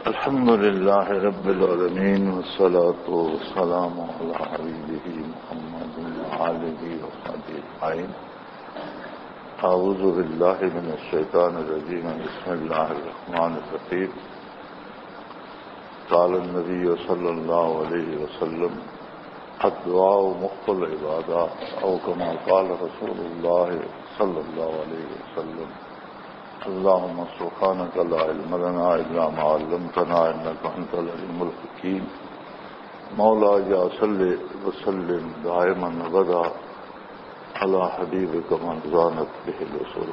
الحمد لله رب العالمين والصلاة والسلام على حبيبه محمد وآله وصحبه أجمعين. أعوذ بالله من الشيطان الرجيم. بسم الله الرحمن الرحيم. قال النبي صلى الله عليه وسلم: الدعاء مخ العبادات، أو كما قال رسول الله صلى الله عليه وسلم: اللهم سبحانك لا علم لنا إلا ما علمتنا إنك أنت العليم الحكيم. مولاي صل وسلم دائما أبدا على حبيبك من زانت به الرسل.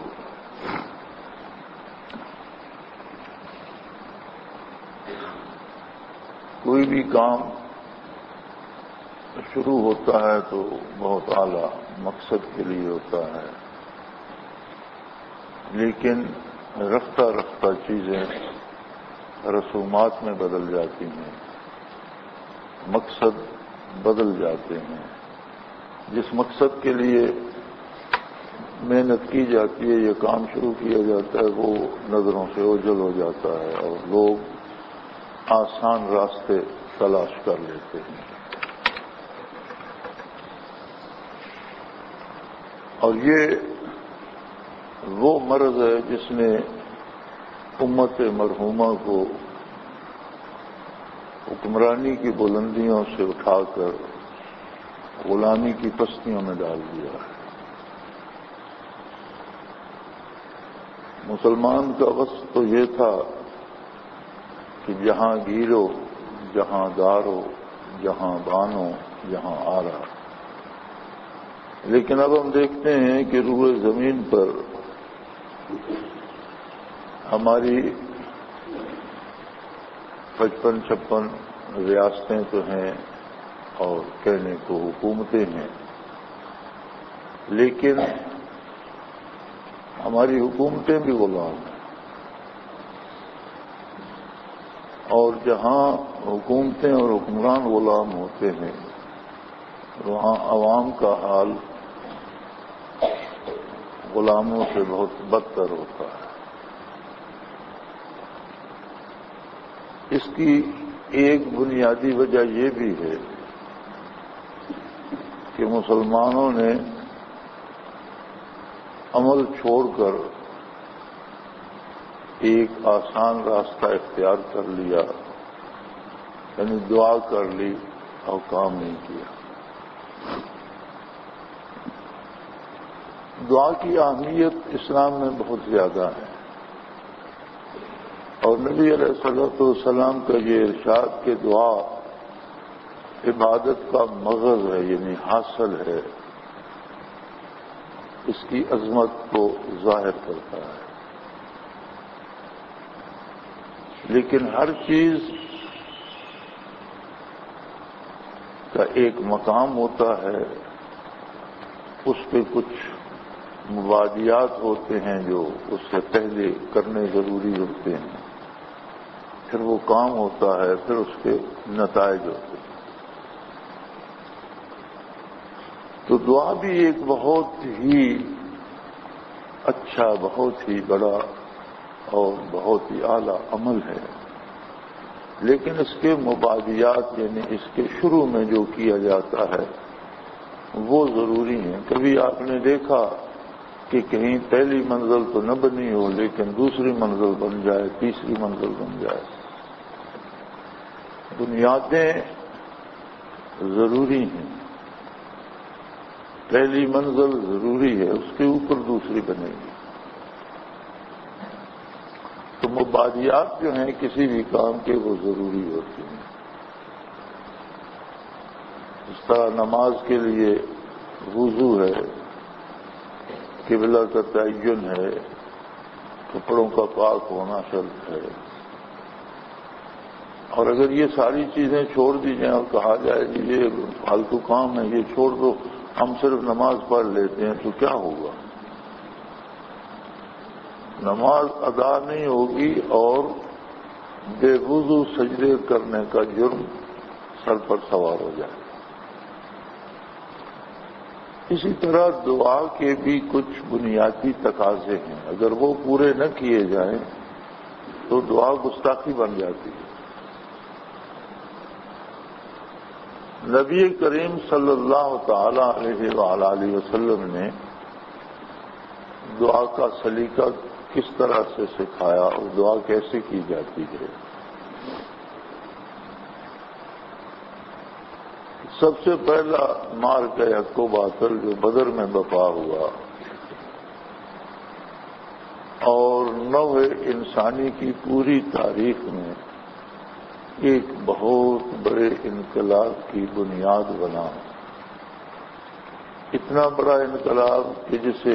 کوئی بھی کام شروع ہوتا ہے تو بہت اعلیٰ مقصد کے لیے ہوتا ہے، لیکن رفتہ رفتہ چیزیں رسومات میں بدل جاتی ہیں، مقصد بدل جاتے ہیں. جس مقصد کے لیے محنت کی جاتی ہے یا کام شروع کیا جاتا ہے وہ نظروں سے اوجھل ہو جاتا ہے اور لوگ آسان راستے تلاش کر لیتے ہیں. اور یہ وہ مرض ہے جس نے امت مرحومہ کو حکمرانی کی بلندیوں سے اٹھا کر غلامی کی پستیوں میں ڈال دیا ہے. مسلمان کا وصف تو یہ تھا کہ جہاں گیرو، جہاں دارو، جہاں بانو، جہاں آرا. لیکن اب ہم دیکھتے ہیں کہ روئے زمین پر ہماری 55-56 ریاستیں تو ہیں اور کہنے کو حکومتیں ہیں، لیکن ہماری حکومتیں بھی غلام ہیں. اور جہاں حکومتیں اور حکمران غلام ہوتے ہیں وہاں عوام کا حال غلاموں سے بہت بدتر ہوتا ہے. اس کی ایک بنیادی وجہ یہ بھی ہے کہ مسلمانوں نے عمل چھوڑ کر ایک آسان راستہ اختیار کر لیا، یعنی دعا کر لی اور کام نہیں کیا. دعا کی اہمیت اسلام میں بہت زیادہ ہے، اور نبی علیہ الصلوۃ والسلام کا یہ ارشاد کہ دعا عبادت کا مغز ہے، یعنی حاصل ہے، اس کی عظمت کو ظاہر کرتا ہے. لیکن ہر چیز کا ایک مقام ہوتا ہے، اس پہ کچھ مبادیات ہوتے ہیں جو اس سے پہلے کرنے ضروری ہوتے ہیں، پھر وہ کام ہوتا ہے، پھر اس کے نتائج ہوتے ہیں. تو دعا بھی ایک بہت ہی اچھا، بہت ہی بڑا اور بہت ہی اعلیٰ عمل ہے، لیکن اس کے مبادیات یعنی اس کے شروع میں جو کیا جاتا ہے وہ ضروری ہیں. کبھی آپ نے دیکھا کہ کہیں پہلی منزل تو نہ بنی ہو لیکن دوسری منزل بن جائے، تیسری منزل بن جائے. بنیادیں ضروری ہیں، پہلی منزل ضروری ہے، اس کے اوپر دوسری بنے گی. تو مبادیات جو ہیں کسی بھی کام کے وہ ضروری ہوتے ہیں. اس طرح نماز کے لیے وضو ہے، قبلہ کا تعین ہے، کپڑوں کا پاک ہونا شرط ہے. اور اگر یہ ساری چیزیں چھوڑ دی جائیں اور کہا جائے کہ یہ فالتو کام ہے، یہ چھوڑ دو، ہم صرف نماز پڑھ لیتے ہیں، تو کیا ہوگا؟ نماز ادا نہیں ہوگی اور بے وضو سجدے کرنے کا جرم سر پر سوار ہو جائے. اسی طرح دعا کے بھی کچھ بنیادی تقاضے ہیں، اگر وہ پورے نہ کیے جائیں تو دعا گستاخی بن جاتی ہے۔ نبی کریم صلی اللہ تعالی علیہ وآلہ وسلم نے دعا کا سلیقہ کس طرح سے سکھایا اور دعا کیسے کی جاتی ہے۔ سب سے پہلا مارکہ حق و باطل جو بدر میں بپا ہوا اور نوع انسانی کی پوری تاریخ میں ایک بہت بڑے انقلاب کی بنیاد بنا، اتنا بڑا انقلاب کہ جسے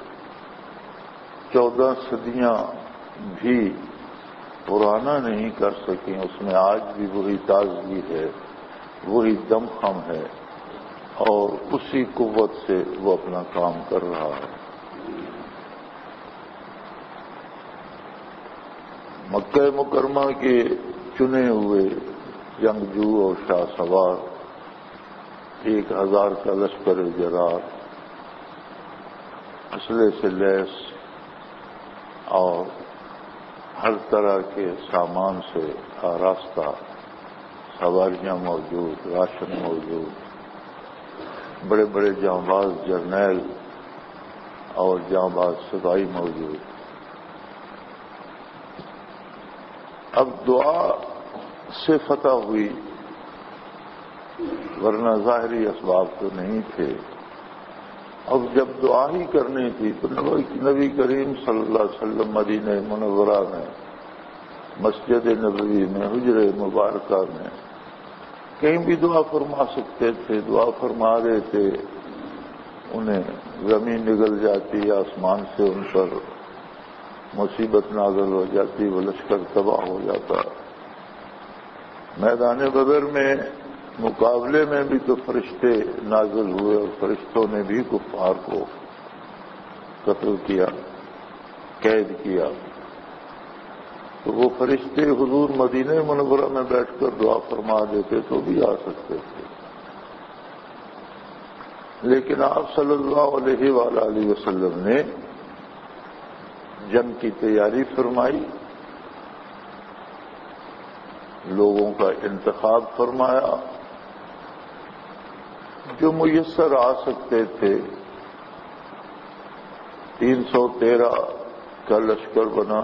14 صدیاں بھی پرانا نہیں کر سکیں، اس میں آج بھی وہی تازگی ہے، وہی دمخم ہے اور اسی قوت سے وہ اپنا کام کر رہا ہے۔ مکہ مکرمہ کے چنے ہوئے جنگجو اور شاہ سوار 1000 کا لشکر جرار اسلحے سے لیس اور ہر طرح کے سامان سے آراستہ، سواریاں موجود، راشن موجود، بڑے بڑے جانباز جرنیل اور جانباز سپاہی موجود۔ اب دعا سے فتح ہوئی، ورنہ ظاہری اسباب تو نہیں تھے۔ اب جب دعا ہی کرنی تھی تو نبی کریم صلی اللہ علیہ وسلم مدینہ منورہ میں، مسجد نبوی میں، حجر مبارکہ میں کہیں بھی دعا فرما سکتے تھے، دعا فرما رہے تھے، انہیں زمین نگل جاتی، آسمان سے ان پر مصیبت نازل ہو جاتی، وہ لشکر تباہ ہو جاتا۔ میدان بدر میں مقابلے میں بھی تو فرشتے نازل ہوئے اور فرشتوں نے بھی کفار کو قتل کیا، قید کیا، تو وہ فرشتے حضور مدینہ منورہ میں بیٹھ کر دعا فرما دیتے تو بھی آ سکتے تھے، لیکن آپ صلی اللہ علیہ وآلہ وسلم نے جنگ کی تیاری فرمائی، لوگوں کا انتخاب فرمایا، جو میسر آ سکتے تھے۔ 313 کا لشکر بنا،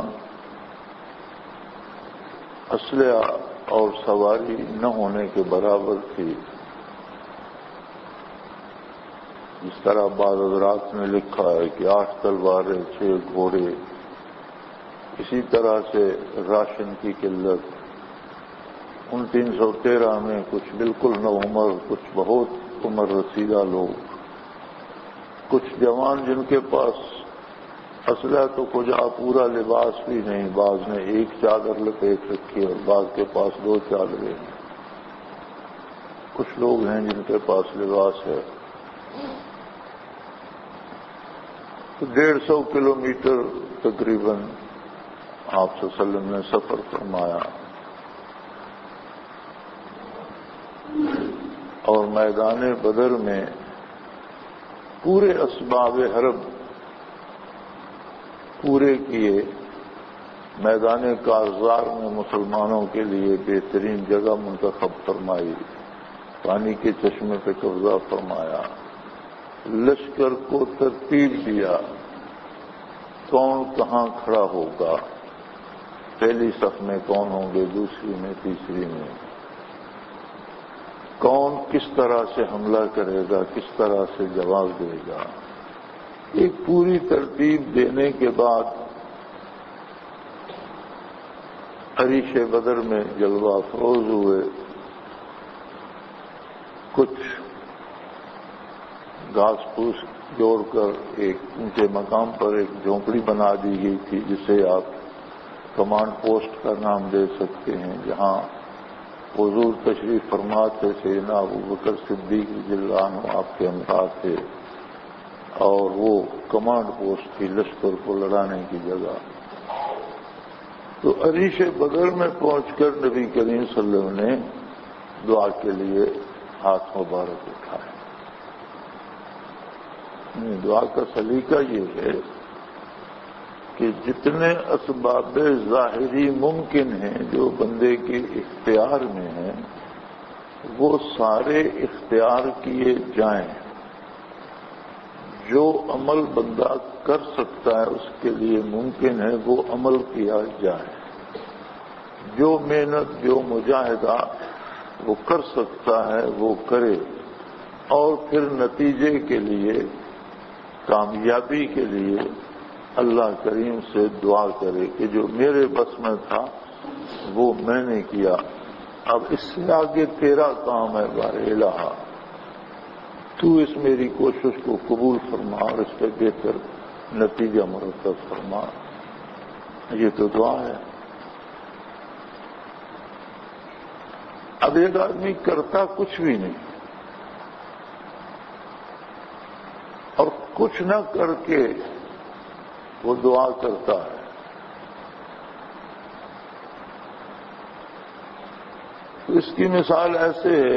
اسلحہ اور سواری نہ ہونے کے برابر تھی۔ جس طرح بعض حضرات نے لکھا ہے کہ 8 تلواریں، 6 گھوڑے، اسی طرح سے راشن کی قلت۔ ان 313 میں کچھ بالکل نوعمر، کچھ بہت عمر رسیدہ لوگ، کچھ جوان جن کے پاس اسلحہ تو کچھ پورا لباس بھی نہیں، بعض نے 1 چادر لپیٹ رکھی اور بعض کے پاس 2 چادریں ہیں، کچھ لوگ ہیں جن کے پاس لباس ہے۔ 150 کلومیٹر تقریباً آپ صلی اللہ علیہ وسلم نے سفر فرمایا اور میدان بدر میں پورے اسباب حرب پورے کیے۔ میدان کارزار میں مسلمانوں کے لیے بہترین جگہ منتخب فرمائی، پانی کے چشمے پہ قبضہ فرمایا، لشکر کو ترتیب دیا کون کہاں کھڑا ہوگا، پہلی صف میں کون ہوں گے، دوسری میں، تیسری میں، کون کس طرح سے حملہ کرے گا، کس طرح سے جواب دے گا۔ ایک پوری ترتیب دینے کے بعد عریش بدر میں جلوہ افروز ہوئے۔ کچھ گھاس پھوس جوڑ کر ایک اونچے مقام پر ایک جھونپڑی بنا دی گئی تھی، جسے آپ کمانڈ پوسٹ کا نام دے سکتے ہیں، جہاں حضور تشریف فرما تھے، سیدنا ابوبکر صدیق رضی اللہ عنہ آپ کے ہمراہ تھے، اور وہ کمانڈ پوسٹ تھی لشکر کو لڑانے کی جگہ۔ تو عریش بدر میں پہنچ کر نبی کریم صلی اللہ علیہ وسلم نے دعا کے لیے ہاتھ مبارک اٹھائے۔ دعا کا سلیقہ یہ ہے کہ جتنے اسباب ظاہری ممکن ہیں جو بندے کے اختیار میں ہیں وہ سارے اختیار کیے جائیں. جو عمل بندہ کر سکتا ہے اس کے لیے ممکن ہے وہ عمل کیا جائے. جو محنت جو مجاہدہ وہ کر سکتا ہے وہ کرے، اور پھر نتیجے کے لیے کامیابی کے لیے اللہ کریم سے دعا کرے کہ جو میرے بس میں تھا وہ میں نے کیا، اب اس سے آگے تیرا کام ہے بار الہ، تو اس میری کوشش کو قبول فرما اور اس پہ بہتر نتیجہ مرتب فرما. یہ تو دعا ہے. اب ایک آدمی کرتا کچھ بھی نہیں اور کچھ نہ کر کے وہ دعا کرتا ہے. تو اس کی مثال ایسے ہے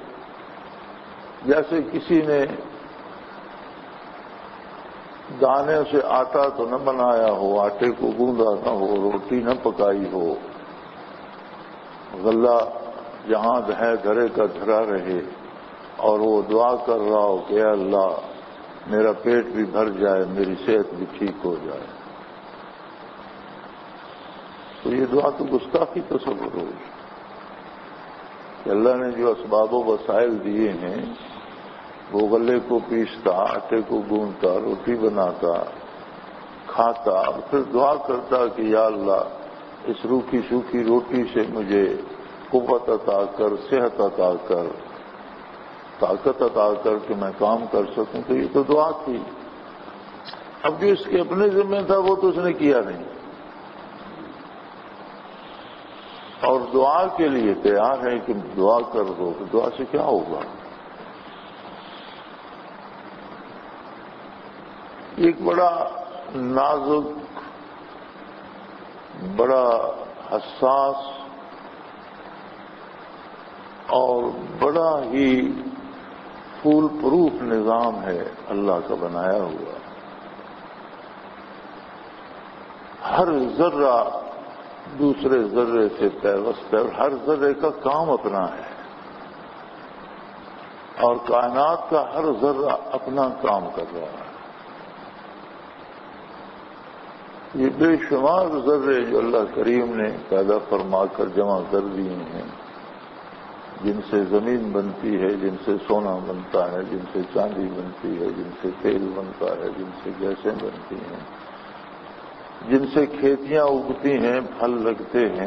جیسے کسی نے دانے سے آٹا تو نہ بنایا ہو، آٹے کو گوندا نہ ہو، روٹی نہ پکائی ہو، غلہ جہاں ہے گھرے کا دھرا رہے، اور وہ دعا کر رہا ہو کہ اے اللہ میرا پیٹ بھی بھر جائے، میری صحت بھی ٹھیک ہو جائے. تو یہ دعا تو گستاخی تصور ہوگی کہ اللہ نے جو اسباب و وسائل دیے ہیں وہ غلے کو پیستا، آٹے کو گوندتا، روٹی بناتا، کھاتا، اور پھر دعا کرتا کہ یا اللہ اس روکھی سوکھی روٹی سے مجھے قوت عطا کر، صحت عطا کر، طاقت عطا کر کہ میں کام کر سکوں. تو یہ تو دعا تھی. اب جو اس کے اپنے ذمہ تھا وہ تو اس نے کیا نہیں، اور دعا کے لیے تیار ہے کہ دعا کر دو. تو دعا سے کیا ہوگا؟ ایک بڑا نازک، بڑا حساس اور بڑا ہی فول پروف نظام ہے اللہ کا بنایا ہوا. ہر ذرہ دوسرے ذرے سے پیوست ہے اور ہر ذرے کا کام اپنا ہے، اور کائنات کا ہر ذرہ اپنا کام کر رہا ہے. یہ بے شمار ذرے جو اللہ کریم نے پیدا فرما کر جمع کر دیے ہیں، جن سے زمین بنتی ہے، جن سے سونا بنتا ہے، جن سے چاندی بنتی ہے، جن سے تیل بنتا ہے، جن سے گیسیں بنتی ہیں، جن سے کھیتیاں اگتی ہیں، پھل لگتے ہیں.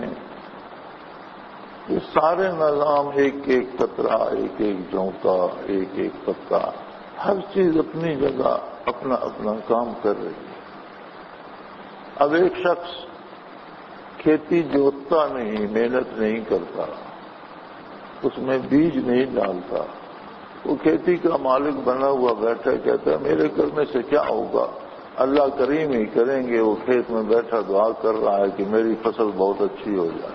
یہ سارے نظام ایک ایک قطرہ، ایک ایک جھونکا، ایک ایک پتا، ہر چیز اپنی جگہ اپنا اپنا کام کر رہی ہے. اب ایک شخص کھیتی جوتتا نہیں، محنت نہیں کرتا، اس میں بیج نہیں ڈالتا، وہ کھیتی کا مالک بنا ہوا بیٹھا کہتا ہے میرے کرنے سے کیا ہوگا، اللہ کریم ہی کریں گے. وہ کھیت میں بیٹھا دعا کر رہا ہے کہ میری فصل بہت اچھی ہو جائے.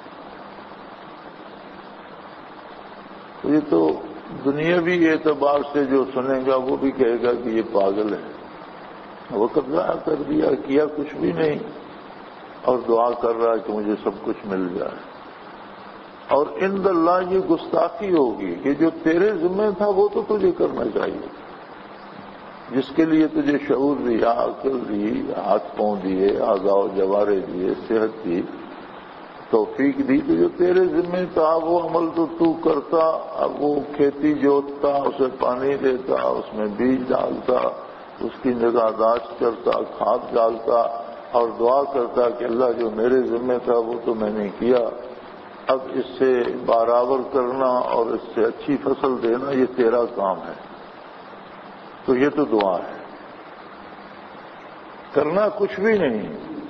یہ تو دنیاوی اعتبار سے جو سنے گا وہ بھی کہے گا کہ یہ پاگل ہے. وقت ضائع کر دیا، کیا کچھ بھی نہیں، اور دعا کر رہا ہے کہ مجھے سب کچھ مل جائے. اور عند اللہ یہ گستاخی ہوگی کہ جو تیرے ذمہ تھا وہ تو تجھے کرنا چاہیے، جس کے لیے تجھے شعور دیا، عقل دی، ہاتھ پاؤں دیے، اعضاء و جوارے دیے، صحت دی، توفیق دی، تو جو تیرے ذمہ تھا وہ عمل تو کرتا. اب وہ کھیتی جوتتا، اسے پانی دیتا، اس میں بیج ڈالتا، اس کی نگہداشت کرتا، کھاد ڈالتا، اور دعا کرتا کہ اللہ جو میرے ذمہ تھا وہ تو میں نے کیا، اب اس سے برابر کرنا اور اس سے اچھی فصل دینا یہ تیرا کام ہے. تو یہ تو دعا ہے. کرنا کچھ بھی نہیں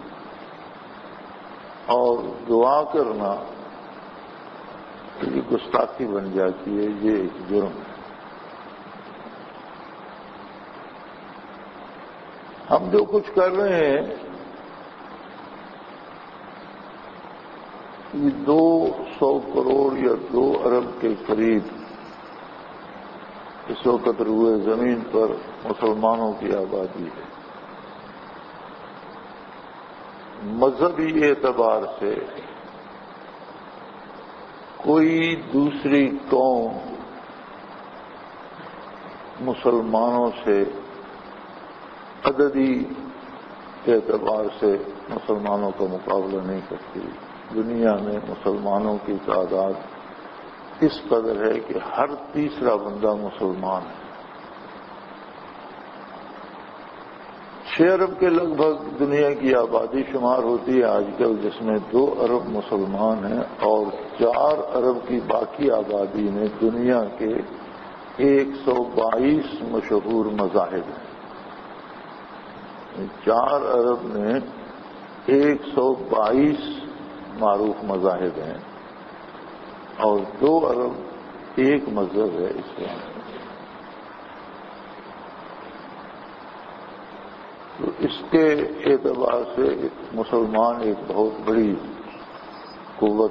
اور دعا کرنا یہ گستاخی بن جاتی ہے، یہ ایک جرم ہے. ہم جو کچھ کر رہے ہیں یہ 200 کروڑ یا 2 ارب کے قریب اس وقت روئے زمین پر مسلمانوں کی آبادی ہے. مذہبی اعتبار سے کوئی دوسری قوم مسلمانوں سے عددی اعتبار سے مسلمانوں کا مقابلہ نہیں کرتی. دنیا میں مسلمانوں کی تعداد اس قدر ہے کہ ہر تیسرا بندہ مسلمان ہے. 6 ارب کے لگ بھگ دنیا کی آبادی شمار ہوتی ہے آج کل، جس میں 2 ارب مسلمان ہیں اور 4 ارب کی باقی آبادی میں دنیا کے 122 مشہور مذاہب ہیں. 4 ارب میں 122 معروف مذاہب ہیں اور 2 ارب ایک مذہب ہے اسلام. تو اس کے اعتبار سے مسلمان ایک بہت بڑی قوت.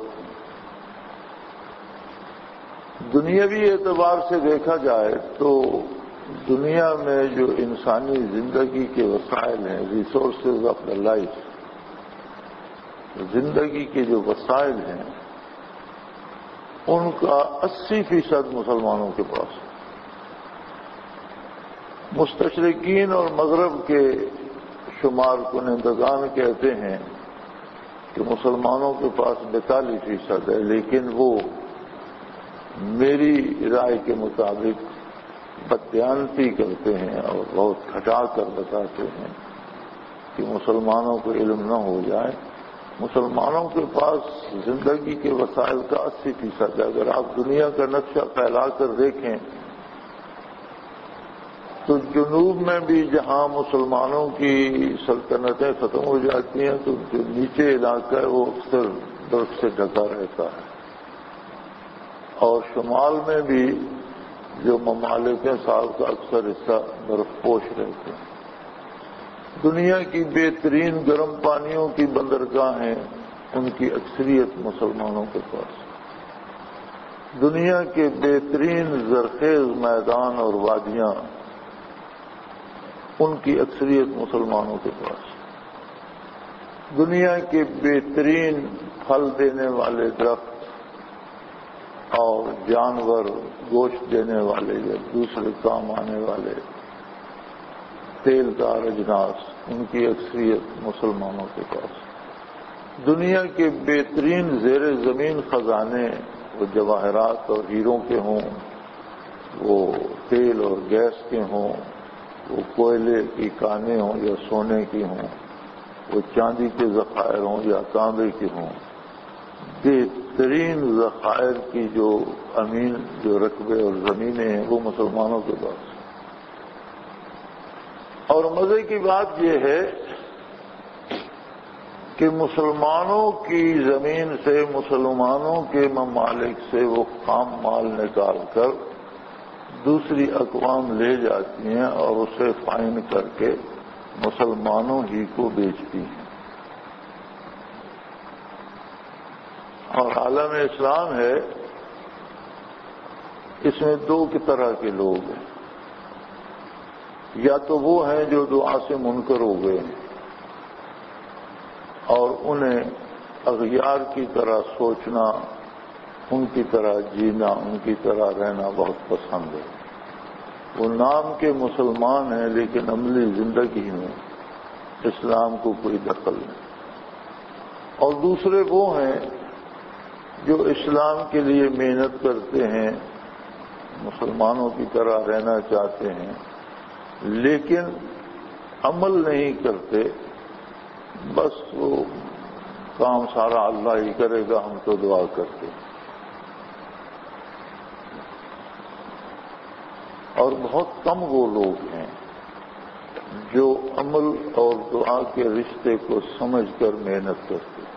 دنیاوی اعتبار سے دیکھا جائے تو دنیا میں جو انسانی زندگی کے وسائل ہیں، ریسورسز آف دا لائف، زندگی کے جو وسائل ہیں ان کا 80% مسلمانوں کے پاس ہے. مستشرقین اور مغرب کے شمار کنندگان کہتے ہیں کہ مسلمانوں کے پاس 42% ہے، لیکن وہ میری رائے کے مطابق بددیانتی کرتے ہیں اور بہت کھٹا کر بتاتے ہیں کہ مسلمانوں کو علم نہ ہو جائے. مسلمانوں کے پاس زندگی کے وسائل کا 80% ہے. اگر آپ دنیا کا نقشہ پھیلا کر دیکھیں تو جنوب میں بھی جہاں مسلمانوں کی سلطنتیں ختم ہو جاتی ہیں تو جو نیچے علاقہ ہے وہ اکثر برف سے ڈھکا رہتا ہے، اور شمال میں بھی جو ممالک ہیں سال کا اکثر حصہ برف پوش رہتے ہیں. دنیا کی بہترین گرم پانیوں کی بندرگاہیں ان کی اکثریت مسلمانوں کے پاس. دنیا کے بہترین زرخیز میدان اور وادیاں ان کی اکثریت مسلمانوں کے پاس. دنیا کے بہترین پھل دینے والے درخت اور جانور گوشت دینے والے یا دوسرے کام آنے والے تیل دار اجناس ان کی اکثریت مسلمانوں کے پاس. دنیا کے بہترین زیر زمین خزانے، وہ جواہرات اور ہیروں کے ہوں، وہ تیل اور گیس کے ہوں، وہ کوئلے کی کانیں ہوں یا سونے کی ہوں، وہ چاندی کے ذخائر ہوں یا تانبے کے ہوں، بہترین ذخائر کی جو امین جو رقبے اور زمینیں ہیں وہ مسلمانوں کے پاس. اور مزے کی بات یہ ہے کہ مسلمانوں کی زمین سے، مسلمانوں کے ممالک سے وہ خام مال نکال کر دوسری اقوام لے جاتی ہیں اور اسے فائن کر کے مسلمانوں ہی کو بیچتی ہیں. اور عالم اسلام ہے، اس میں 2 طرح کے لوگ ہیں. یا تو وہ ہیں جو دعا سے منکر ہو گئے ہیں اور انہیں اغیار کی طرح سوچنا، ان کی طرح جینا، ان کی طرح رہنا بہت پسند ہے. وہ نام کے مسلمان ہیں لیکن عملی زندگی میں اسلام کو کوئی دخل نہیں. اور دوسرے وہ ہیں جو اسلام کے لیے محنت کرتے ہیں، مسلمانوں کی طرح رہنا چاہتے ہیں لیکن عمل نہیں کرتے، بس وہ کام سارا اللہ ہی کرے گا، ہم تو دعا کرتے ہیں. اور بہت کم وہ لوگ ہیں جو عمل اور دعا کے رشتے کو سمجھ کر محنت کرتے ہیں.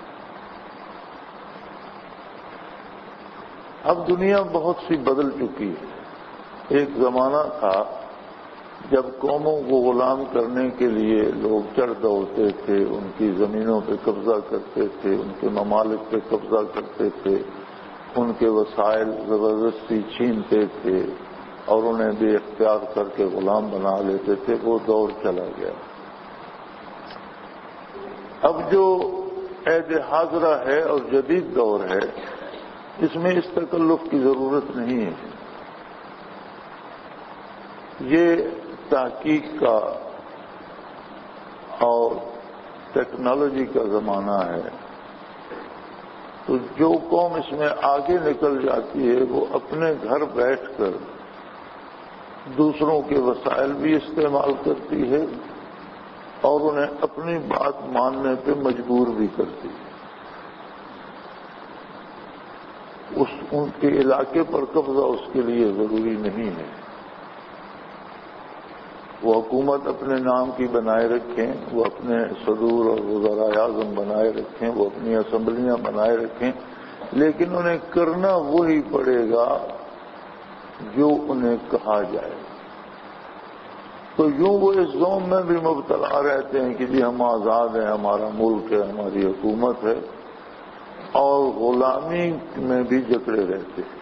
اب دنیا بہت سی بدل چکی ہے. ایک زمانہ تھا جب قوموں کو غلام کرنے کے لیے لوگ چڑھ دوڑتے تھے، ان کی زمینوں پہ قبضہ کرتے تھے، ان کے ممالک پہ قبضہ کرتے تھے، ان کے وسائل زبردستی چھینتے تھے اور انہیں بے اختیار کر کے غلام بنا لیتے تھے. وہ دور چلا گیا. اب جو عہد حاضرہ ہے اور جدید دور ہے، اس میں اس تکلف کی ضرورت نہیں ہے۔ یہ تحقیق کا اور ٹیکنالوجی کا زمانہ ہے، تو جو قوم اس میں آگے نکل جاتی ہے وہ اپنے گھر بیٹھ کر دوسروں کے وسائل بھی استعمال کرتی ہے اور انہیں اپنی بات ماننے پہ مجبور بھی کرتی ہے۔ ان کے علاقے پر قبضہ اس کے لیے ضروری نہیں ہے۔ وہ حکومت اپنے نام کی بنائے رکھیں، وہ اپنے صدور اور وزراء اعظم بنائے رکھیں، وہ اپنی اسمبلیاں بنائے رکھیں، لیکن انہیں کرنا وہی پڑے گا جو انہیں کہا جائے۔ تو یوں وہ اس ذوم میں بھی مبتلا رہتے ہیں کہ جی ہم آزاد ہیں، ہمارا ملک ہے، ہماری حکومت ہے، اور غلامی میں بھی جکڑے رہتے ہیں۔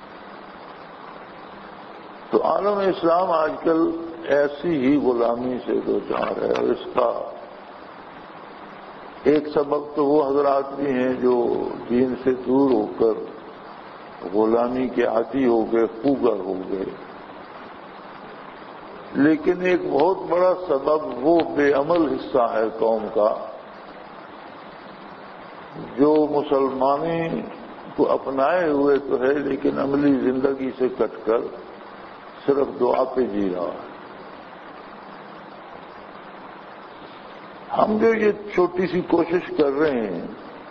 تو عالم اسلام آج کل ایسی ہی غلامی سے دوچار ہے، اور اس کا ایک سبب تو وہ حضرات بھی ہیں جو دین سے دور ہو کر غلامی کے عادی ہو گئے، خوگر ہو گئے، لیکن ایک بہت بڑا سبب وہ بے عمل حصہ ہے قوم کا جو مسلمانی کو اپنائے ہوئے تو ہے لیکن عملی زندگی سے کٹ کر صرف دعا پہ جی رہا ہے۔ ہم جو یہ چھوٹی سی کوشش کر رہے ہیں،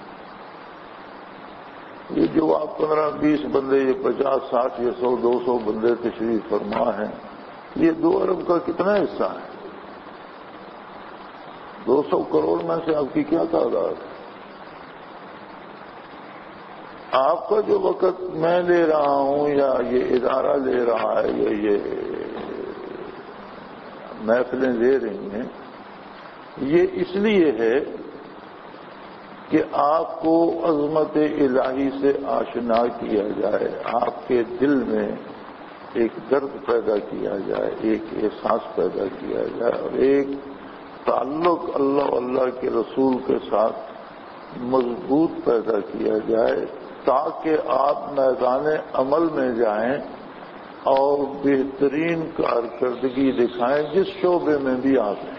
یہ جو آپ 15-20 بندے، یہ 50-60 یا 100-200 بندے تشریف فرما ہیں، یہ 2 ارب کا کتنا حصہ ہے؟ 200 کروڑ میں سے آپ کی کیا تعداد ہے؟ آپ کا جو وقت میں لے رہا ہوں یا یہ ادارہ لے رہا ہے یا یہ محفلیں لے رہی ہیں، یہ اس لیے ہے کہ آپ کو عظمت الہی سے آشنا کیا جائے، آپ کے دل میں ایک درد پیدا کیا جائے، ایک احساس پیدا کیا جائے، اور ایک تعلق اللہ کے رسول کے ساتھ مضبوط پیدا کیا جائے، تاکہ آپ میدان عمل میں جائیں اور بہترین کارکردگی دکھائیں جس شعبے میں بھی آپ ہیں۔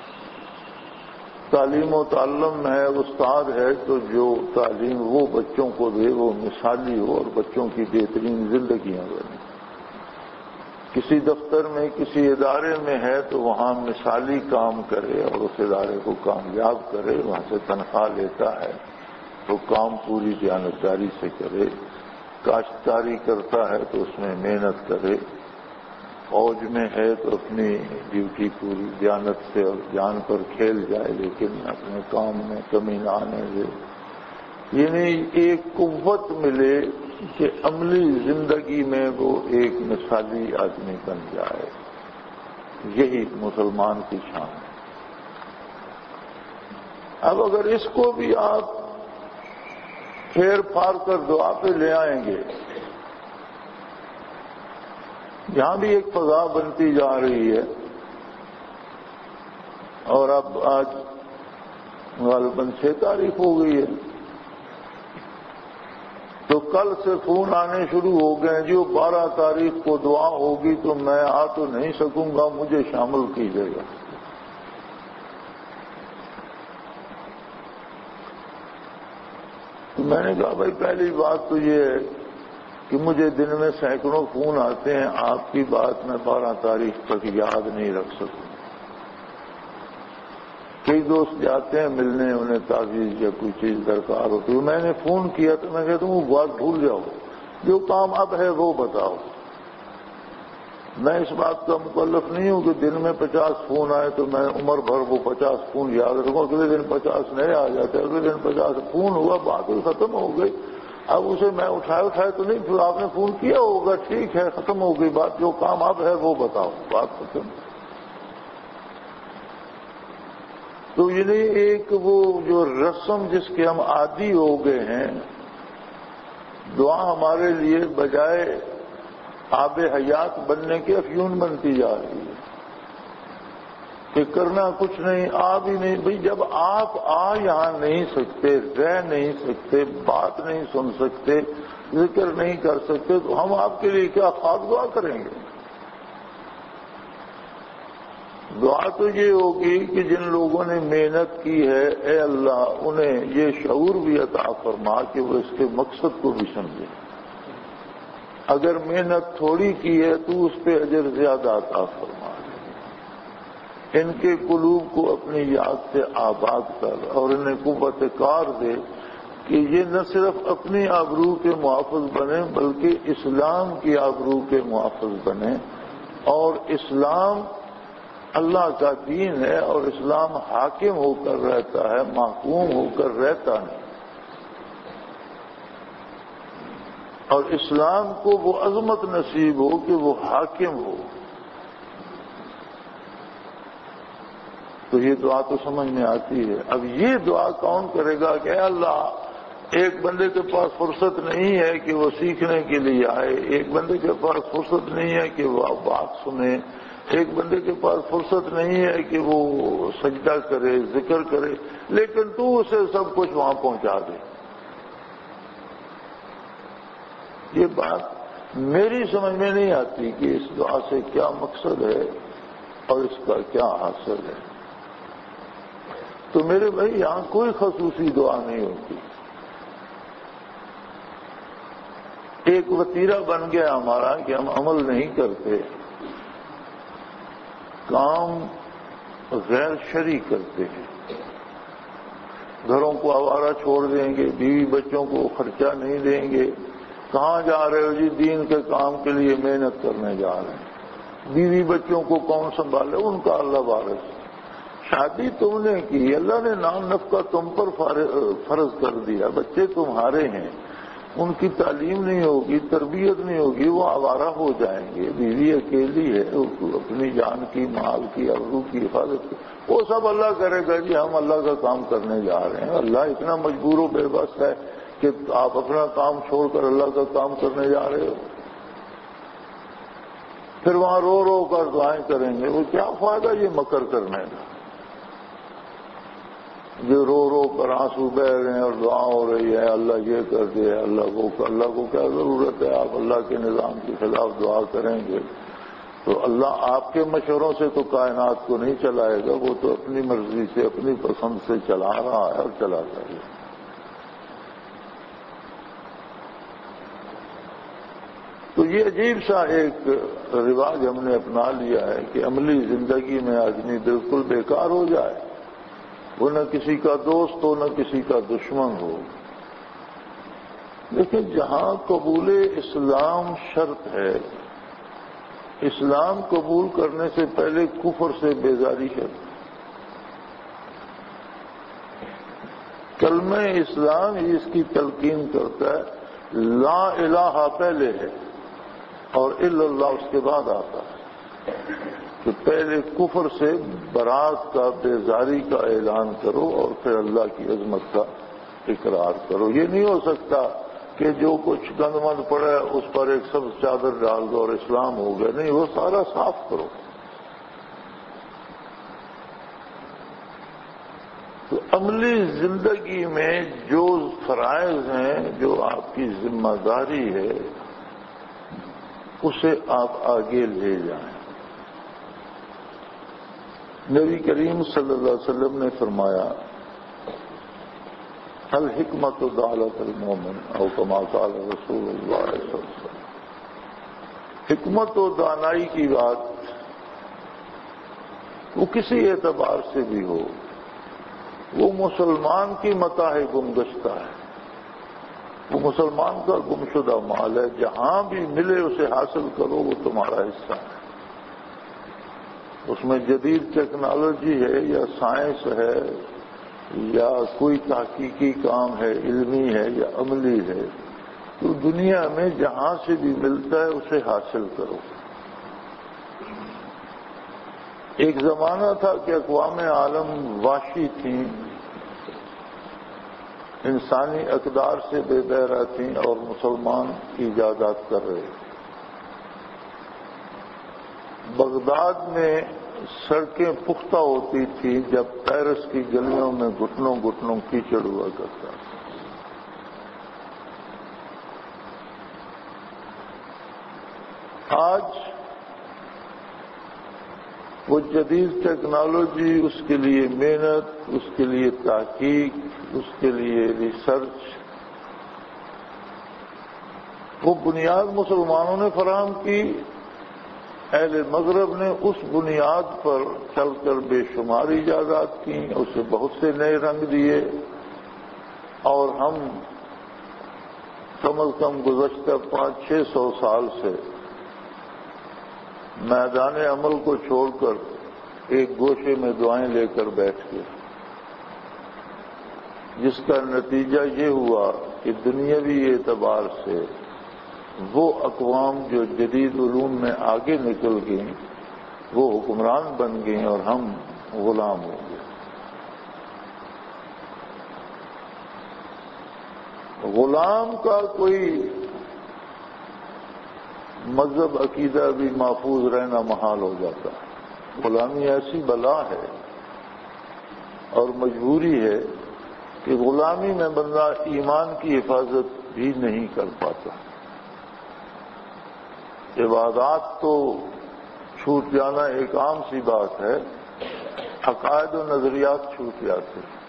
تعلیم و تعلم ہے، استاد ہے، تو جو تعلیم وہ بچوں کو دے وہ مثالی ہو اور بچوں کی بہترین زندگیاں بنیں۔ کسی دفتر میں، کسی ادارے میں ہے تو وہاں مثالی کام کرے اور اس ادارے کو کامیاب کرے، وہاں سے تنخواہ لیتا ہے تو کام پوری دیانتداری سے کرے، کاشتکاری کرتا ہے تو اس میں محنت کرے، فوج میں ہے تو اپنی ڈیوٹی پوری دیانت سے اور جان پر کھیل جائے، لیکن اپنے کام میں کمی نہ آنے دے۔ یعنی ایک قوت ملے کہ عملی زندگی میں وہ ایک مثالی آدمی بن جائے۔ یہی مسلمان کی شان ہے۔ اب اگر اس کو بھی آپ پھیر پھار کر دعا پہ لے آئیں گے، یہاں بھی ایک فضا بنتی جا رہی ہے، اور اب آج غالباً 6 تاریخ ہو گئی ہے، تو کل سے فون آنے شروع ہو گئے، جو 12 تاریخ کو دعا ہوگی تو میں آ تو نہیں سکوں گا، مجھے شامل کیجیے گا۔ تو میں نے کہا بھائی پہلی بات تو یہ ہے کہ مجھے دن میں سینکڑوں فون آتے ہیں، آپ کی بات میں 12 تاریخ تک یاد نہیں رکھ سکوں۔ کئی دوست جاتے ہیں ملنے، انہیں تعویذ یا کوئی چیز درکار ہوتی ہے، میں نے فون کیا تو میں کہتا ہوں وہ بات بھول جاؤ، جو کام اب ہے وہ بتاؤ۔ میں اس بات کا مکلف نہیں ہوں کہ دن میں 50 فون آئے تو میں عمر بھر وہ 50 فون یاد رکھوں، اگلے دن 50 نئے آ جاتے، اگلے دن 50 فون ہوا، بات ہی ختم ہو گئی۔ اب اسے میں اٹھائے تو نہیں، پھر آپ نے فون کیا ہوگا، ٹھیک ہے، ختم ہو گئی بات، جو کام اب ہے وہ بتاؤ، بات ختم۔ تو یہ نہیں ایک وہ جو رسم جس کے ہم عادی ہو گئے ہیں، دعا ہمارے لیے بجائے آب حیات بننے کے افیون بنتی جا رہی ہے۔ کہ کرنا کچھ نہیں، آ بھی نہیں. بھئی جب آپ یہاں نہیں سکتے، رہ نہیں سکتے، بات نہیں سن سکتے، ذکر نہیں کر سکتے، تو ہم آپ کے لیے کیا خاک دعا کریں گے؟ دعا تو یہ ہوگی کہ جن لوگوں نے محنت کی ہے، اے اللہ انہیں یہ شعور بھی عطا فرما کہ وہ اس کے مقصد کو بھی سمجھے. اگر محنت تھوڑی کی ہے تو اس پہ اجر زیادہ عطا فرما. ان کے قلوب کو اپنی یاد سے آباد کر اور انہیں قوت کار دے کہ یہ نہ صرف اپنی آبرو کے محافظ بنے بلکہ اسلام کی آبرو کے محافظ بنے. اور اسلام اللہ کا دین ہے اور اسلام حاکم ہو کر رہتا ہے، محکوم ہو کر رہتا نہیں. اور اسلام کو وہ عظمت نصیب ہو کہ وہ حاکم ہو. تو یہ دعا تو سمجھ میں آتی ہے. اب یہ دعا کون کرے گا کہ اے اللہ ایک بندے کے پاس فرصت نہیں ہے کہ وہ سیکھنے کے لیے آئے، ایک بندے کے پاس فرصت نہیں ہے کہ وہ بات سنے، ایک بندے کے پاس فرصت نہیں ہے کہ وہ سجدہ کرے، ذکر کرے، لیکن تو اسے سب کچھ وہاں پہنچا دے. یہ بات میری سمجھ میں نہیں آتی کہ اس دعا سے کیا مقصد ہے اور اس کا کیا حاصل ہے. تو میرے بھائی یہاں کوئی خصوصی دعا نہیں ہوتی. ایک وتیرہ بن گیا ہمارا کہ ہم عمل نہیں کرتے، کام غیر شرعی کرتے ہیں. گھروں کو آوارہ چھوڑ دیں گے، بیوی بچوں کو خرچہ نہیں دیں گے. کہاں جا رہے ہو؟ جی دین کے کام کے لیے محنت کرنے جا رہے ہیں. بیوی بچوں کو کون سنبھالے؟ ان کا اللہ وارث. شادی تم نے کی، اللہ نے نام نفقہ تم پر فرض کر دیا، بچے تمہارے ہیں، ان کی تعلیم نہیں ہوگی، تربیت نہیں ہوگی، وہ آوارہ ہو جائیں گے. بیوی اکیلی ہے، اپنی جان کی، مال کی، آبرو کی حفاظت کی، وہ سب اللہ کرے گا. جی ہم اللہ کا کام کرنے جا رہے ہیں. اللہ اتنا مجبور و بے بس ہے کہ آپ اپنا کام چھوڑ کر اللہ کا کام کرنے جا رہے ہو. پھر وہاں رو رو کر دعائیں کریں گے. وہ کیا فائدہ یہ مکر کرنے کا؟ جو رو رو کر آنسو بہ رہے ہیں اور دعا ہو رہی ہے اللہ یہ کر دے، اللہ کو کیا ضرورت ہے؟ آپ اللہ کے نظام کے خلاف دعا کریں گے تو اللہ آپ کے مشوروں سے تو کائنات کو نہیں چلائے گا، وہ تو اپنی مرضی سے اپنی پسند سے چلا رہا ہے اور چلاتا ہے. تو یہ عجیب سا ایک رواج ہم نے اپنا لیا ہے کہ عملی زندگی میں آدمی بالکل بیکار ہو جائے، وہ نہ کسی کا دوست ہو نہ کسی کا دشمن ہو. لیکن جہاں قبول اسلام شرط ہے، اسلام قبول کرنے سے پہلے کفر سے بیزاری شرط. کلمہ اسلام ہی اس کی تلقین کرتا ہے. لا الہ پہلے ہے اور الا اللہ اس کے بعد آتا ہے. کہ پہلے کفر سے برات کا، بیزاری کا اعلان کرو اور پھر اللہ کی عظمت کا اقرار کرو. یہ نہیں ہو سکتا کہ جو کچھ گند مند پڑے اس پر ایک سبز چادر ڈال دو اور اسلام ہو گیا. نہیں، وہ سارا صاف کرو. تو عملی زندگی میں جو فرائض ہیں، جو آپ کی ذمہ داری ہے، اسے آپ آگے لے جائیں. نبی کریم صلی اللہ علیہ وسلم نے فرمایا الحکمت ضالۃ المومن او کما قال رسول اللہ صلی اللہ علیہ وسلم. حکمت و دانائی کی بات وہ کسی اعتبار سے بھی ہو، وہ مسلمان کی متاع گمگشتہ ہے، وہ مسلمان کا گمشدہ مال ہے. جہاں بھی ملے اسے حاصل کرو، وہ تمہارا حصہ ہے. اس میں جدید ٹیکنالوجی ہے یا سائنس ہے یا کوئی تحقیقی کام ہے، علمی ہے یا عملی ہے، تو دنیا میں جہاں سے بھی ملتا ہے اسے حاصل کرو. ایک زمانہ تھا کہ اقوام عالم وحشی تھیں، انسانی اقدار سے بے بہرہ تھیں اور مسلمان ایجادات کر رہے. بغداد میں سڑکیں پختہ ہوتی تھیں جب پیرس کی گلیوں میں گھٹنوں گھٹنوں کیچڑ ہوا کرتا تھا۔ آج وہ جدید ٹیکنالوجی، اس کے لیے محنت، اس کے لیے تحقیق، اس کے لیے ریسرچ، وہ بنیاد مسلمانوں نے فراہم کی۔ اہل مغرب نے اس بنیاد پر چل کر بے شمار ایجادات کی، اسے بہت سے نئے رنگ دیے، اور ہم کم از کم گزشتہ 500-600 سال سے میدان عمل کو چھوڑ کر ایک گوشے میں دعائیں لے کر بیٹھ گئے، جس کا نتیجہ یہ ہوا کہ دنیاوی اعتبار سے وہ اقوام جو جدید علوم میں آگے نکل گئیں وہ حکمران بن گئیں اور ہم غلام ہو گئے۔ غلام کا کوئی مذہب عقیدہ بھی محفوظ رہنا محال ہو جاتا ہے۔ غلامی ایسی بلا ہے اور مجبوری ہے کہ غلامی میں بندہ ایمان کی حفاظت بھی نہیں کر پاتا۔ عبادات تو چھوٹ جانا ایک عام سی بات ہے، عقائد و نظریات چھوٹ جاتے ہیں۔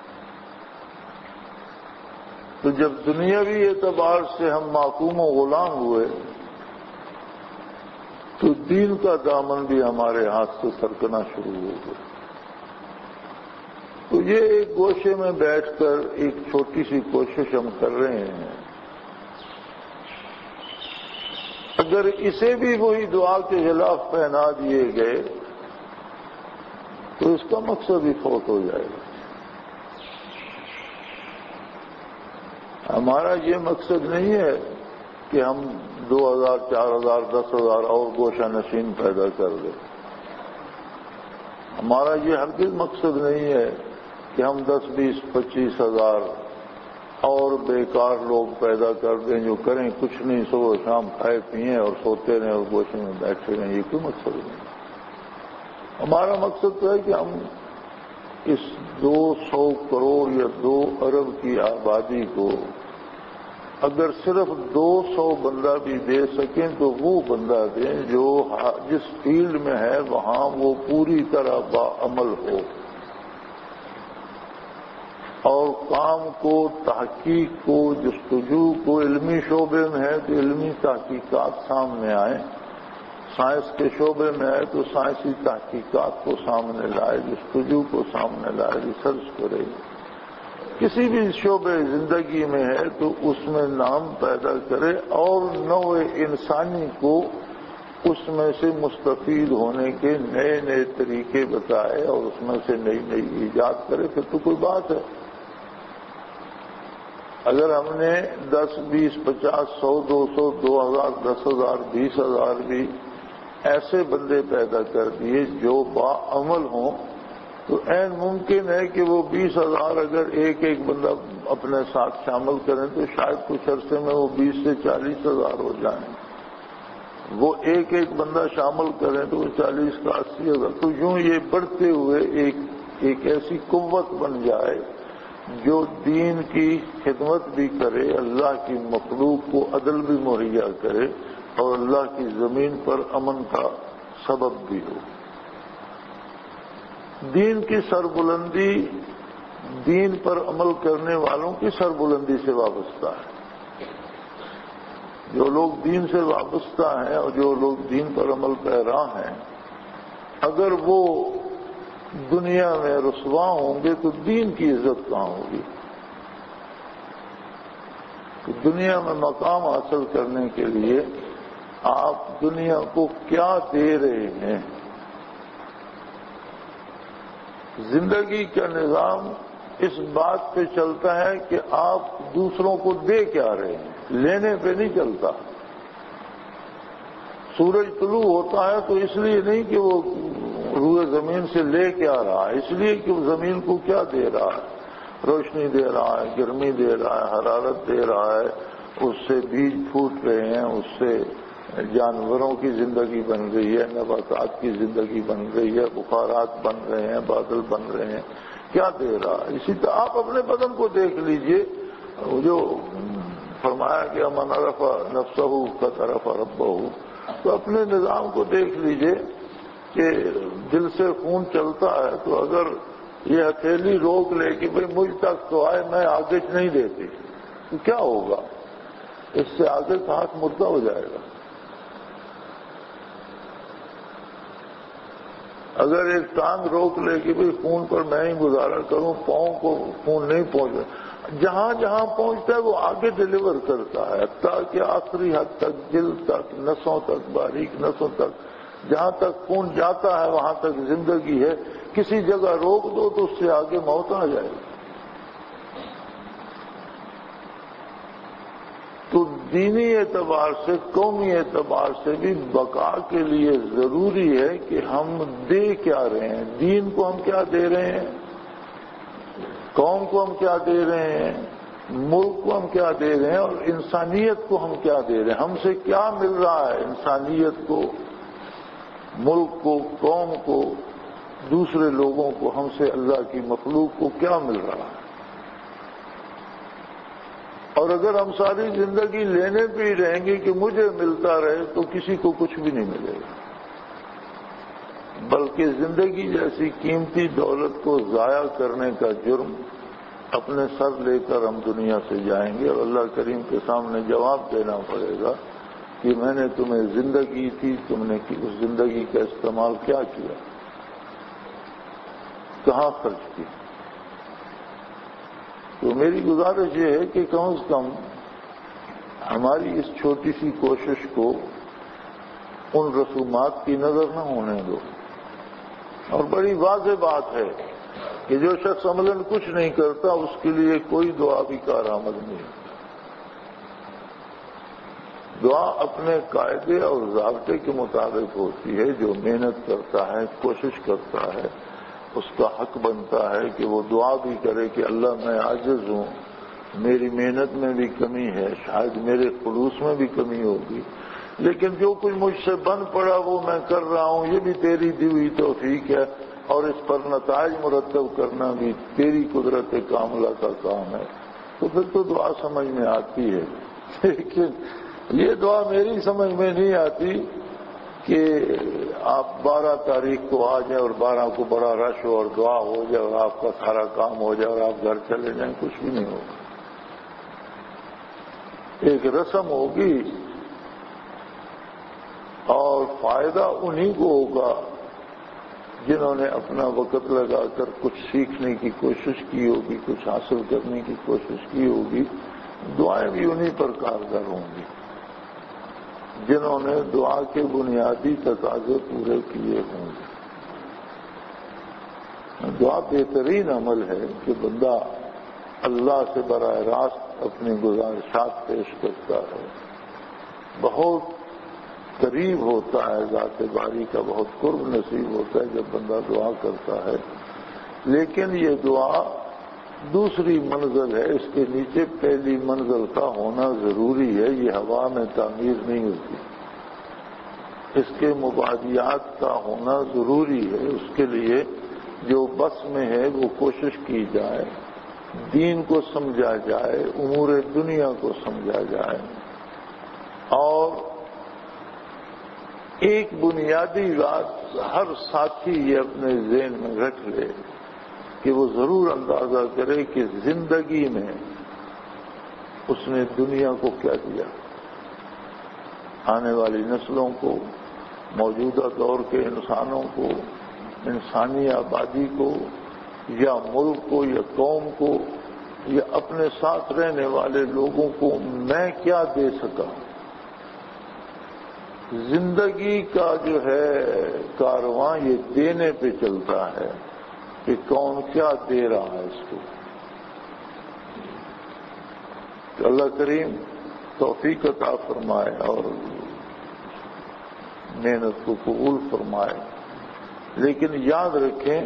تو جب دنیاوی اعتبار سے ہم محکوم و غلام ہوئے تو دین کا دامن بھی ہمارے ہاتھ سے سرکنا شروع ہو گیا۔ تو یہ ایک گوشے میں بیٹھ کر ایک چھوٹی سی کوشش ہم کر رہے ہیں، اگر اسے بھی وہی دعا کے خلاف پہنا دیے گئے تو اس کا مقصد ہی فوت ہو جائے گا۔ ہمارا یہ مقصد نہیں ہے کہ ہم 2000، 4000، 10,000 اور گوشہ نشین پیدا کر دیں۔ ہمارا یہ ہرگز مقصد نہیں ہے کہ ہم 10، 20، 25 ہزار اور بیکار لوگ پیدا کر دیں جو کریں کچھ نہیں، صبح شام کھائے پئیں اور سوتے رہیں اور گوشے میں بیٹھے رہیں۔ یہ کوئی مقصد نہیں۔ ہمارا مقصد تو ہے کہ ہم اس 200 کروڑ یا 2 ارب کی آبادی کو اگر صرف 200 بندہ بھی دے سکیں تو وہ بندہ دیں جو جس فیلڈ میں ہے وہاں وہ پوری طرح باعمل ہو، اور کام کو، تحقیق کو، جستجو کو، علمی شعبے میں ہے تو علمی تحقیقات سامنے آئیں، سائنس کے شعبے میں ہے تو سائنسی تحقیقات کو سامنے لائے، جستجو کو سامنے لائے، ریسرچ کرے۔ کسی بھی شعبے زندگی میں ہے تو اس میں نام پیدا کرے اور نوع انسانی کو اس میں سے مستفید ہونے کے نئے نئے طریقے بتائے اور اس میں سے نئی نئی ایجاد کرے، پھر تو کوئی بات ہے۔ اگر ہم نے 10، 20، 50، 100، 200، 2000، 10,000، 20,000 بھی ایسے بندے پیدا کر دیے جو باعمل ہوں تو عین ممکن ہے کہ وہ 20,000 اگر ایک ایک بندہ اپنے ساتھ شامل کریں تو شاید کچھ عرصے میں وہ 20 سے 40,000 ہو جائیں۔ وہ ایک ایک بندہ شامل کریں تو وہ 40 کا 80,000، تو یوں یہ بڑھتے ہوئے ایک ایسی قوت بن جائے جو دین کی خدمت بھی کرے، اللہ کی مخلوق کو عدل بھی مہیا کرے اور اللہ کی زمین پر امن کا سبب بھی ہو۔ دین کی سربلندی دین پر عمل کرنے والوں کی سربلندی سے وابستہ ہے۔ جو لوگ دین سے وابستہ ہیں اور جو لوگ دین پر عمل پیرا ہیں، اگر وہ دنیا میں رسوا ہوں گے تو دین کی عزت کہاں ہوگی؟ تو دنیا میں مقام حاصل کرنے کے لیے آپ دنیا کو کیا دے رہے ہیں؟ زندگی کا نظام اس بات پہ چلتا ہے کہ آپ دوسروں کو دے کیا رہے ہیں، لینے پہ نہیں چلتا۔ سورج طلوع ہوتا ہے تو اس لیے نہیں کہ وہ روئے زمین سے لے کے آ رہا ہے، اس لیے کہ وہ زمین کو کیا دے رہا ہے، روشنی دے رہا ہے، گرمی دے رہا ہے، حرارت دے رہا ہے، اس سے بیج پھوٹ رہے ہیں، اس سے جانوروں کی زندگی بن گئی ہے، نباتات کی زندگی بن گئی ہے، بخارات بن رہے ہیں، بادل بن رہے ہیں، کیا دے رہا ہے؟ اسی طرح آپ اپنے بدن کو دیکھ لیجئے، جو فرمایا کہ من عرف نفسہ قد عرف ربہ، تو اپنے نظام کو دیکھ لیجئے کہ دل سے خون چلتا ہے، تو اگر یہ ہتھیلی روک لے کہ بھئی مجھ تک تو آئے، میں آگے نہیں دیتی، تو کیا ہوگا؟ اس سے آگے کا ہاتھ مردہ ہو جائے گا۔ اگر ایک ٹانگ روک لے کہ بھئی خون پر میں ہی گزارا کروں، پاؤں کو خون نہیں پہنچا، جہاں جہاں پہنچتا ہے وہ آگے ڈیلیور کرتا ہے، حتیٰ کہ آخری حد تک، دل تک، نسوں تک، باریک نسوں تک، جہاں تک خون جاتا ہے وہاں تک زندگی ہے۔ کسی جگہ روک دو تو اس سے آگے موت آ جائے گی۔ تو دینی اعتبار سے، قومی اعتبار سے بھی بقا کے لیے ضروری ہے کہ ہم دے کیا رہے ہیں، دین کو ہم کیا دے رہے ہیں، قوم کو ہم کیا دے رہے ہیں، ملک کو ہم کیا دے رہے ہیں، اور انسانیت کو ہم کیا دے رہے ہیں، ہم سے کیا مل رہا ہے انسانیت کو، ملک کو، قوم کو، دوسرے لوگوں کو، ہم سے اللہ کی مخلوق کو کیا مل رہا ہے۔ اور اگر ہم ساری زندگی لینے پہ ہی رہیں گے کہ مجھے ملتا رہے تو کسی کو کچھ بھی نہیں ملے گا، بلکہ زندگی جیسی قیمتی دولت کو ضائع کرنے کا جرم اپنے سر لے کر ہم دنیا سے جائیں گے، اور اللہ کریم کے سامنے جواب دینا پڑے گا کہ میں نے تمہیں زندگی تھی، تم نے اس زندگی کا استعمال کیا کیا، کہاں خرچ کی۔ تو میری گزارش یہ ہے کہ کم از کم ہماری اس چھوٹی سی کوشش کو ان رسومات کی نظر نہ ہونے دو۔ اور بڑی واضح بات ہے کہ جو شخص عملاً کچھ نہیں کرتا اس کے لیے کوئی دعا بھی کارآمد نہیں۔ دعا اپنے قاعدے اور ضابطے کے مطابق ہوتی ہے، جو محنت کرتا ہے، کوشش کرتا ہے، اس کا حق بنتا ہے کہ وہ دعا بھی کرے کہ اللہ میں عاجز ہوں، میری محنت میں بھی کمی ہے، شاید میرے خلوص میں بھی کمی ہوگی، لیکن جو کچھ مجھ سے بن پڑا وہ میں کر رہا ہوں، یہ بھی تیری دی ہوئی توفیق ہے، اور اس پر نتائج مرتب کرنا بھی تیری قدرت کاملہ کا کام ہے۔ تو پھر تو دعا سمجھ میں آتی ہے، لیکن یہ دعا میری سمجھ میں نہیں آتی کہ آپ 12 تاریخ کو آ جائیں اور 12 کو بڑا رش ہو اور دعا ہو جائے اور آپ کا سارا کام ہو جائے اور آپ گھر چلے جائیں، کچھ بھی نہیں ہوگا۔ ایک رسم ہوگی اور فائدہ انہی کو ہوگا جنہوں نے اپنا وقت لگا کر کچھ سیکھنے کی کوشش کی ہوگی، کچھ حاصل کرنے کی کوشش کی ہوگی، دعائیں بھی انہی پر کارگر ہوں گی جنہوں نے دعا کے بنیادی تقاضے پورے کیے ہوں گے۔ دعا بہترین عمل ہے کہ بندہ اللہ سے براہ راست اپنی گزارشات پیش کرتا ہے، بہت قریب ہوتا ہے، ذات باری کا بہت قرب نصیب ہوتا ہے جب بندہ دعا کرتا ہے۔ لیکن یہ دعا دوسری منزل ہے، اس کے نیچے پہلی منزل کا ہونا ضروری ہے، یہ ہوا میں تعمیر نہیں ہوتی، اس کے مبادیات کا ہونا ضروری ہے۔ اس کے لیے جو بس میں ہے وہ کوشش کی جائے، دین کو سمجھا جائے، امور دنیا کو سمجھا جائے، اور ایک بنیادی بات ہر ساتھی یہ اپنے ذہن میں رکھ لے کہ وہ ضرور اندازہ کرے کہ زندگی میں اس نے دنیا کو کیا دیا، آنے والی نسلوں کو، موجودہ دور کے انسانوں کو، انسانی آبادی کو، یا ملک کو، یا قوم کو، یا اپنے ساتھ رہنے والے لوگوں کو میں کیا دے سکا۔ زندگی کا جو ہے کارواں یہ دینے پہ چلتا ہے کہ کون کیا دے رہا ہے اس کو۔ تو اللہ کریم توفیق عطا فرمائے اور محنت کو قبول فرمائے، لیکن یاد رکھیں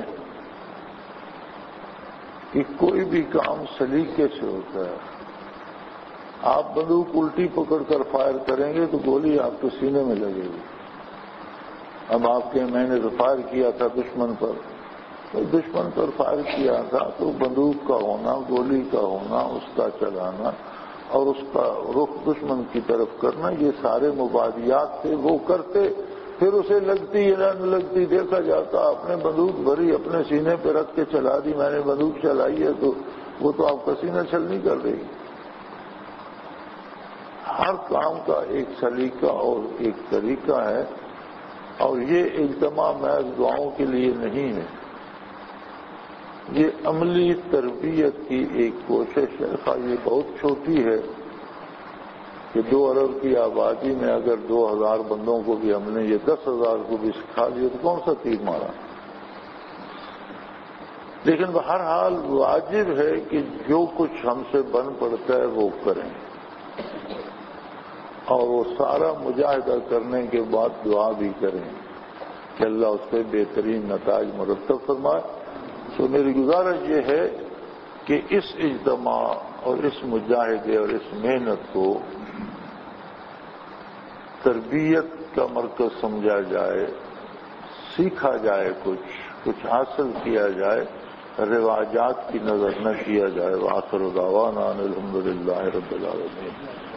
کہ کوئی بھی کام سلیقے سے ہوتا ہے۔ آپ بندوق الٹی پکڑ کر فائر کریں گے تو گولی آپ کے سینے میں لگے گی. اب آپ کے میں نے تو فائر کیا تھا دشمن پر، تو دشمن پر فائر کیا تھا تو بندوق کا ہونا، گولی کا ہونا، اس کا چلانا اور اس کا رخ دشمن کی طرف کرنا، یہ سارے مبادیات تھے. وہ کرتے، پھر اسے لگتی یا نہ لگتی دیکھا جاتا. آپ نے بندوق بھری اپنے سینے پہ رکھ کے چلا دی، میں نے بندوق چلائی ہے تو وہ تو آپ کا سینہ چھل نہیں کر رہی. ہر کام کا ایک سلیقہ اور ایک طریقہ ہے، اور یہ اجتماع محض دعاؤں کے لیے نہیں ہے، یہ عملی تربیت کی ایک کوشش ہے. یہ بہت چھوٹی ہے کہ 2 ارب کی آبادی میں اگر 2000 بندوں کو بھی ہم نے یہ 10,000 کو بھی سکھا دیا تو کون سا تیر مارا. لیکن بہرحال واجب ہے کہ جو کچھ ہم سے بن پڑتا ہے وہ کریں، اور وہ سارا مجاہدہ کرنے کے بعد دعا بھی کریں کہ اللہ اس پہ بہترین نتائج مرتب فرمائے. تو میری گزارش یہ ہے کہ اس اجتماع اور اس مجاہدے اور اس محنت کو تربیت کا مرکز سمجھا جائے، سیکھا جائے، کچھ حاصل کیا جائے، رواجات کی نظر نہ کیا جائے. وآخر دعوانا ان الحمد للہ رب العالمین.